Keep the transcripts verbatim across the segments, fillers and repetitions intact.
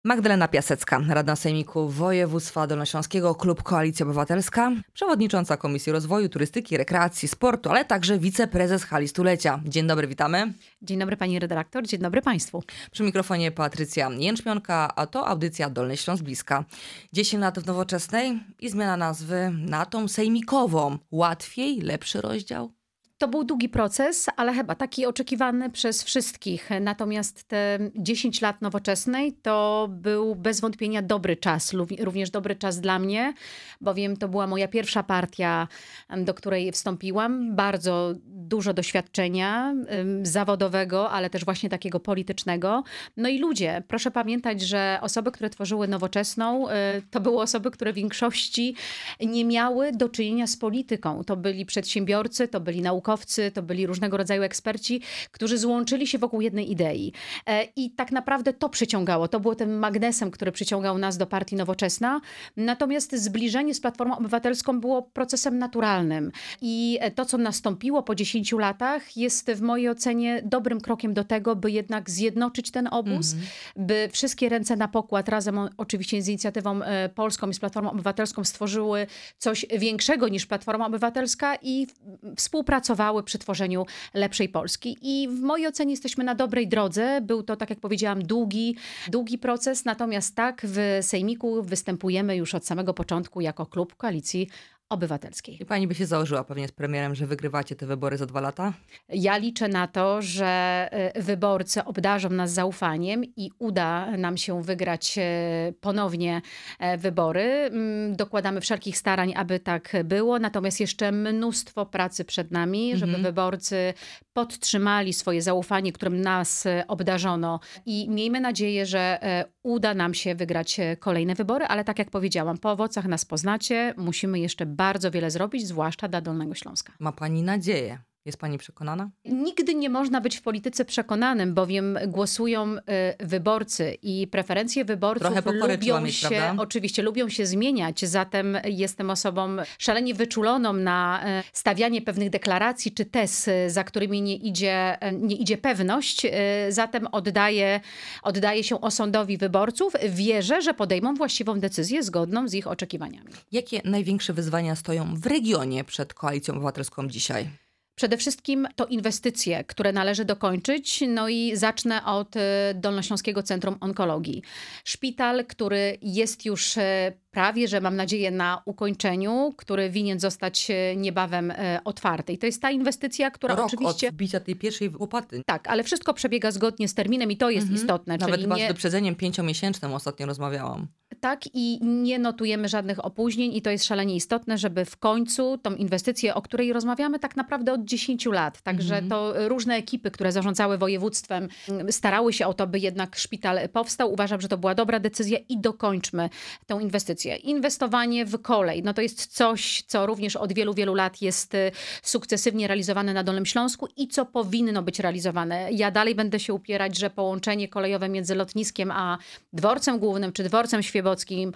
Magdalena Piasecka, radna Sejmiku Województwa Dolnośląskiego, Klub Koalicja Obywatelska, przewodnicząca Komisji Rozwoju, Turystyki, Rekreacji, Sportu, ale także wiceprezes Hali Stulecia. Dzień dobry, witamy. Dzień dobry pani redaktor, dzień dobry państwu. Przy mikrofonie Patrycja Jęczmionka, a to audycja Dolny Śląsk Bliska. dziesięć lat w Nowoczesnej i zmiana nazwy na tą sejmikową. Łatwiej, lepszy rozdział? To był długi proces, ale chyba taki oczekiwany przez wszystkich. Natomiast te dziesięć lat Nowoczesnej to był bez wątpienia dobry czas, również dobry czas dla mnie, bowiem to była moja pierwsza partia, do której wstąpiłam. Bardzo dużo doświadczenia zawodowego, ale też właśnie takiego politycznego. No i ludzie, proszę pamiętać, że osoby, które tworzyły Nowoczesną, to były osoby, które w większości nie miały do czynienia z polityką. To byli przedsiębiorcy, to byli naukowcy, to byli różnego rodzaju eksperci, którzy złączyli się wokół jednej idei. I tak naprawdę to przyciągało. To było tym magnesem, który przyciągał nas do partii Nowoczesna. Natomiast zbliżenie z Platformą Obywatelską było procesem naturalnym. I to, co nastąpiło po dziesięciu latach, jest w mojej ocenie dobrym krokiem do tego, by jednak zjednoczyć ten obóz, mm-hmm. by wszystkie ręce na pokład razem oczywiście z Inicjatywą Polską i z Platformą Obywatelską stworzyły coś większego niż Platforma Obywatelska i współpracowały przy tworzeniu lepszej Polski. I w mojej ocenie jesteśmy na dobrej drodze. Był to, tak jak powiedziałam, długi, długi proces. Natomiast tak, w Sejmiku występujemy już od samego początku jako klub Koalicji Obywatelskiej. I pani by się założyła pewnie z premierem, że wygrywacie te wybory za dwa lata? Ja liczę na to, że wyborcy obdarzą nas zaufaniem i uda nam się wygrać ponownie wybory. Dokładamy wszelkich starań, aby tak było. Natomiast jeszcze mnóstwo pracy przed nami, żeby mhm. wyborcy podtrzymali swoje zaufanie, którym nas obdarzono. I miejmy nadzieję, że uda nam się wygrać kolejne wybory, ale tak jak powiedziałam, po owocach nas poznacie. Musimy jeszcze bardzo wiele zrobić, zwłaszcza dla Dolnego Śląska. Ma pani nadzieję? Jest pani przekonana? Nigdy nie można być w polityce przekonanym, bowiem głosują y, wyborcy i preferencje wyborców lubią mieć, się, prawda? oczywiście lubią się zmieniać. Zatem jestem osobą szalenie wyczuloną na y, stawianie pewnych deklaracji czy tez, y, za którymi nie idzie, y, nie idzie pewność. Y, zatem oddaję, oddaję się osądowi wyborców. Wierzę, że podejmą właściwą decyzję zgodną z ich oczekiwaniami. Jakie największe wyzwania stoją w regionie przed Koalicją Obywatelską dzisiaj? Przede wszystkim to inwestycje, które należy dokończyć. No i zacznę od Dolnośląskiego Centrum Onkologii. Szpital, który jest już prawie, że mam nadzieję na ukończeniu, który winien zostać niebawem otwarty. I to jest ta inwestycja, która Rok oczywiście... od wbicia tej pierwszej łopaty. Tak, ale wszystko przebiega zgodnie z terminem i to jest mhm. istotne. Nawet czyli chyba nie... z wyprzedzeniem pięciomiesięcznym ostatnio rozmawiałam. Tak, i nie notujemy żadnych opóźnień i to jest szalenie istotne, żeby w końcu tą inwestycję, o której rozmawiamy tak naprawdę od dziesięciu lat. Także mm-hmm. to różne ekipy, które zarządzały województwem, starały się o to, by jednak szpital powstał. Uważam, że to była dobra decyzja i dokończmy tę inwestycję. Inwestowanie w kolej, no to jest coś, co również od wielu, wielu lat jest sukcesywnie realizowane na Dolnym Śląsku i co powinno być realizowane. Ja dalej będę się upierać, że połączenie kolejowe między lotniskiem a dworcem głównym czy dworcem świebockim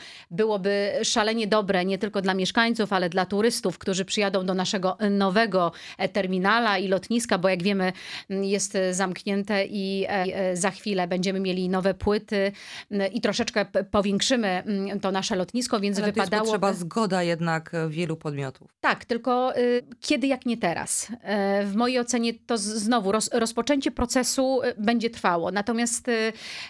byłoby szalenie dobre nie tylko dla mieszkańców, ale dla turystów, którzy przyjadą do naszego nowego terminala i lotniska, bo jak wiemy jest zamknięte i za chwilę będziemy mieli nowe płyty i troszeczkę powiększymy to nasze lotnisko, więc ale wypadało... to jest potrzeba zgoda jednak wielu podmiotów. Tak, tylko y, kiedy jak nie teraz. Y, w mojej ocenie to z, znowu roz, rozpoczęcie procesu będzie trwało. Natomiast y,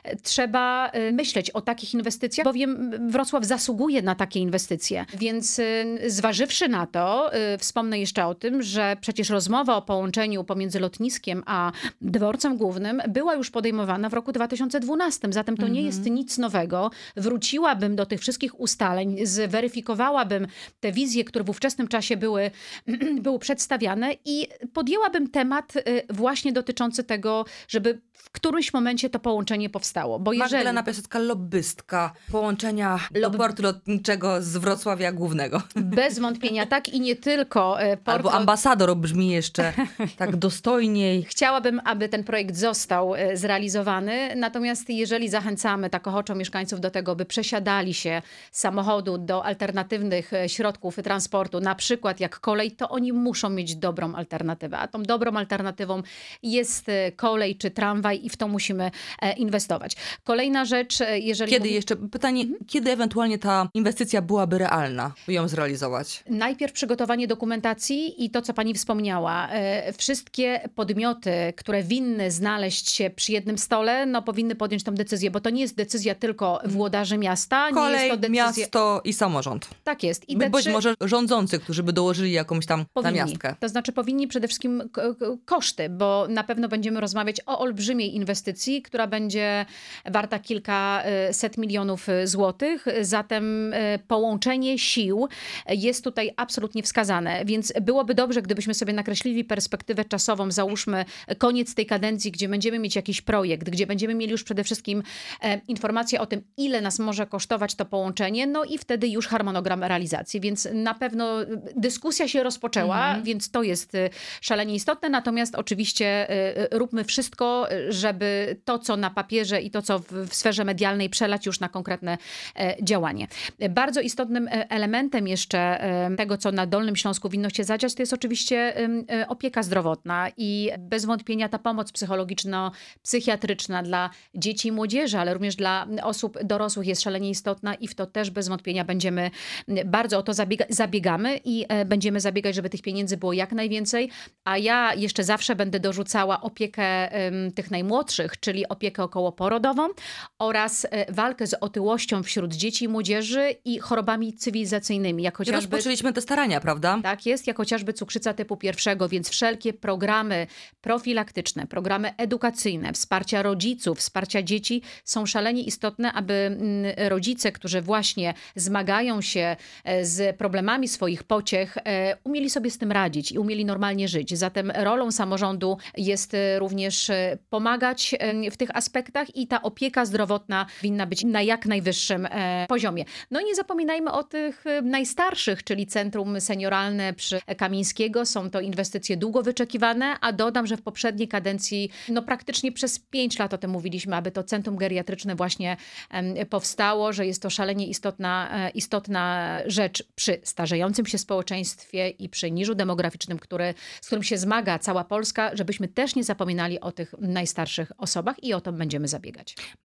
trzeba y, myśleć o takich inwestycjach, bowiem Wrocław zasługuje na takie inwestycje. Więc y, zważywszy na to, y, wspomnę jeszcze o tym, że przecież rozmowa o połączeniu pomiędzy lotniskiem a dworcem głównym była już podejmowana w roku dwa tysiące dwunastym. Zatem to mm-hmm. nie jest nic nowego. Wróciłabym do tych wszystkich ustaleń, zweryfikowałabym te wizje, które w ówczesnym czasie były, były przedstawiane i podjęłabym temat właśnie dotyczący tego, żeby w którymś momencie to połączenie powstało. Bo jeżeli... Magdalena Piasecka, lobbystka, połączenie połączenia do portu lotniczego z Wrocławia Głównego. Bez wątpienia, tak i nie tylko. e, Port Albo ambasador brzmi jeszcze tak dostojniej. Chciałabym, aby ten projekt został e, zrealizowany, natomiast jeżeli zachęcamy tak ochoczo mieszkańców do tego, by przesiadali się z samochodu do alternatywnych e, środków transportu, na przykład jak kolej, to oni muszą mieć dobrą alternatywę. A tą dobrą alternatywą jest e, kolej czy tramwaj i w to musimy e, inwestować. Kolejna rzecz, e, jeżeli... Kiedy mówi- jeszcze, pytanie, kiedy ewentualnie ta inwestycja byłaby realna, by ją zrealizować? Najpierw przygotowanie dokumentacji i to, co pani wspomniała. E, Wszystkie podmioty, które winny znaleźć się przy jednym stole, no powinny podjąć tą decyzję, bo to nie jest decyzja tylko włodarzy miasta, nie Kolej, jest to decyzja... miasto i samorząd. Tak jest. I By, te być trzy może rządzący, którzy by dołożyli jakąś tam powinni. namiastkę. To znaczy powinni przede wszystkim k- k- koszty, bo na pewno będziemy rozmawiać o olbrzymiej inwestycji, która będzie warta kilkaset milionów złotych. Zatem e, połączenie sił jest tutaj absolutnie wskazane, więc byłoby dobrze, gdybyśmy sobie nakreślili perspektywę czasową, załóżmy koniec tej kadencji, gdzie będziemy mieć jakiś projekt, gdzie będziemy mieli już przede wszystkim e, informacje o tym, ile nas może kosztować to połączenie, no i wtedy już harmonogram realizacji, więc na pewno e, dyskusja się rozpoczęła, Mhm. więc to jest e, szalenie istotne, natomiast oczywiście e, e, róbmy wszystko, e, żeby to, co na papierze i to, co w, w sferze medialnej przelać już na konkretne e, działanie. E, Bardzo istotnym e, elementem jeszcze e, tego, co na Dolnym Śląsku winno się zadziać, to jest oczywiście em, e, opieka zdrowotna i bez wątpienia ta pomoc psychologiczno-psychiatryczna dla dzieci i młodzieży, ale również dla osób dorosłych jest szalenie istotna i w to też bez wątpienia będziemy m, bardzo o to zabiega- zabiegamy i e, będziemy zabiegać, żeby tych pieniędzy było jak najwięcej, a ja jeszcze zawsze będę dorzucała opiekę em, tych najmłodszych, czyli opiekę okołoporodową oraz e, walkę z otyłością wśród dzieci i młodzieży i chorobami cywilizacyjnymi, jak chociażby... Rozpoczęliśmy te starania, prawda? Tak jest, jak chociażby cukrzyca typu pierwszego, więc wszelkie programy profilaktyczne, programy edukacyjne, wsparcia rodziców, wsparcia dzieci są szalenie istotne, aby mm, rodzice, którzy właśnie zmagają się e, z problemami swoich pociech, e, umieli sobie z tym radzić i umieli normalnie żyć. Zatem rolą samorządu jest e, również e, pomagać e, w tych aspektach i ta opieka zdrowotna winna być na jak najwyższym e, poziomie. No i nie zapominajmy o tych e, najstarszych, czyli Centrum Senioralne przy Kamińskiego. Są to inwestycje długo wyczekiwane, a dodam, że w poprzedniej kadencji, no praktycznie przez pięć lat o tym mówiliśmy, aby to centrum geriatryczne właśnie em, powstało, że jest to szalenie istotna, e, istotna rzecz przy starzejącym się społeczeństwie i przy niżu demograficznym, który, z którym się zmaga cała Polska, żebyśmy też nie zapominali o tych najstarszych osobach i o to będziemy zabiegać.